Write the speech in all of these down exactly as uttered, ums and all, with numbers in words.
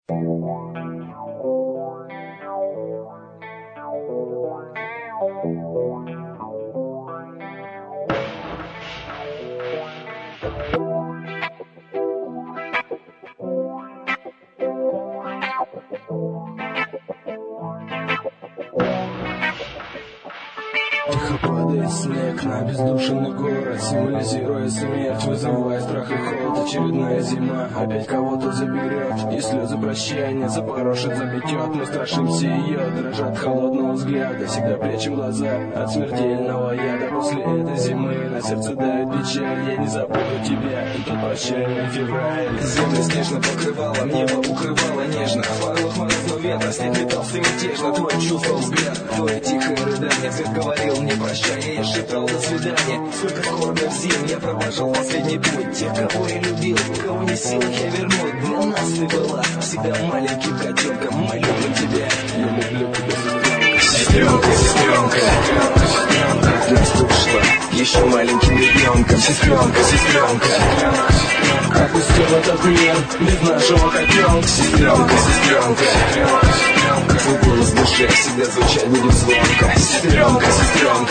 Тихо падает снег на бездушный город, символизируя смерть, вызывая страх и холод. Очередная зима опять кого-то заберет, и слезы прощания запорошит, заметет. Мы страшимся ее, дрожат холодного взгляда, всегда прячем глаза от смертельного яда. После этой зимы на сердце давит печаль, я не забуду тебя, и тот прощальный февраль. Землю снежно покрывала, небо укрывало нежно, порог морозного ветра, снег метался мятежно. Твой чувствовал взгляд, твое тихое рыдание, цвет говорил мне прощай, я шептал до свидания. Сколько скорбных зим я провожал последний путь, тех, кого я любил, кого не в силах я вернуть. Для нас ты была всегда маленьким котенком, мы любим тебя. Я люблю тебя, сестренка, сестренка, как нас ушла еще маленьким ребенком. Сестренка, сестренка, опустил этот мир без нашего котенка. Сестренка, сестренка, твой голос в душе всегда звучать будет звонко. Сестренка, сестренка,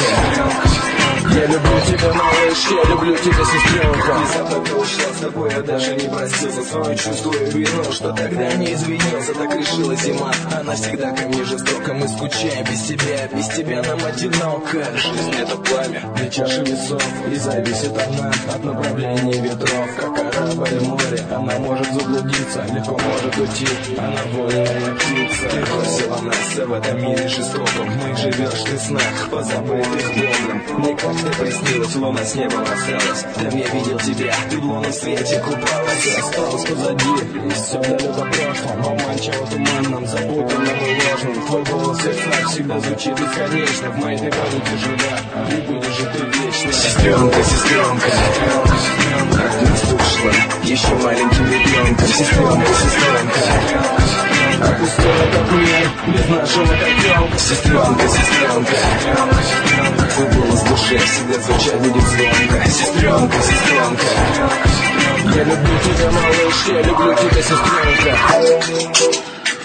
я люблю тебя, малыш, я люблю тебя, сестренка. Внезапно ты ушла с тобой, я даже не простил за свою чувствую вину, что тогда не извинился. Так решила зима, она всегда ко мне жестока. Мы скучаем без тебя, без тебя нам одиноко. Жизнь это пламя для чаши весов, и зависит она от направления ветров. Как корабль в море, она может заблудиться, легко может уйти, она вольная птица. Ты бросила нас в этом мире жестоком, мы живешь ты в снах, позабытых Богом. Мне как-то приснилось, луна с неба осталась, там я видел тебя, ты в лунном свете купалась. Все осталось позади, и все в далеком прошлом, обманчиво туманном, запутанном и ложном. Твой голос в снах всегда звучит бесконечно, в моей памяти живя, и будешь же ты вечно. Сестренка, сестренка, как нас ушла еще маленьким ребенком. Сестренка, сестренка, опустил этот мир без нашего котенка. Сестренка, сестренка, твой голос в душе всегда звучать будет звонко. Сестренка, сестренка, я люблю тебя, малыш, я люблю тебя, сестренка.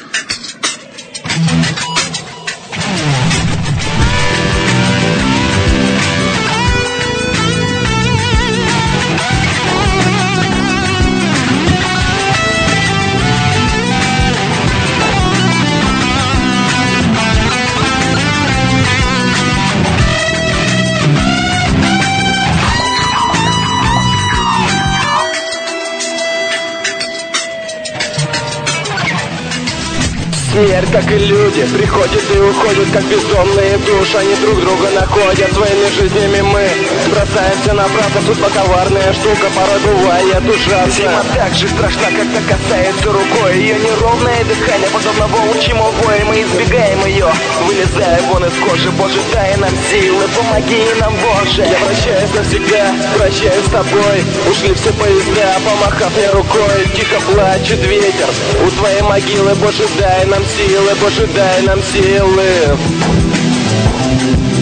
Смерть, как и люди, приходит и уходит, как бездомные души. Они друг друга находят, своими жизнями мы бросаемся на правду. Судьба коварная штука, порой бывает ужасно. Зима так же страшна, когда касается рукой. Ее неровное дыхание, подобно волчьему вою. Мы избегаем ее, вылезая вон из кожи. Боже, дай нам силы, помоги нам, Боже. Я прощаюсь навсегда, прощаюсь с тобой. Ушли все поезда, помахав мне рукой. Тихо плачет ветер у твоей могилы. Боже, дай нам силы, Боже, дай нам силы.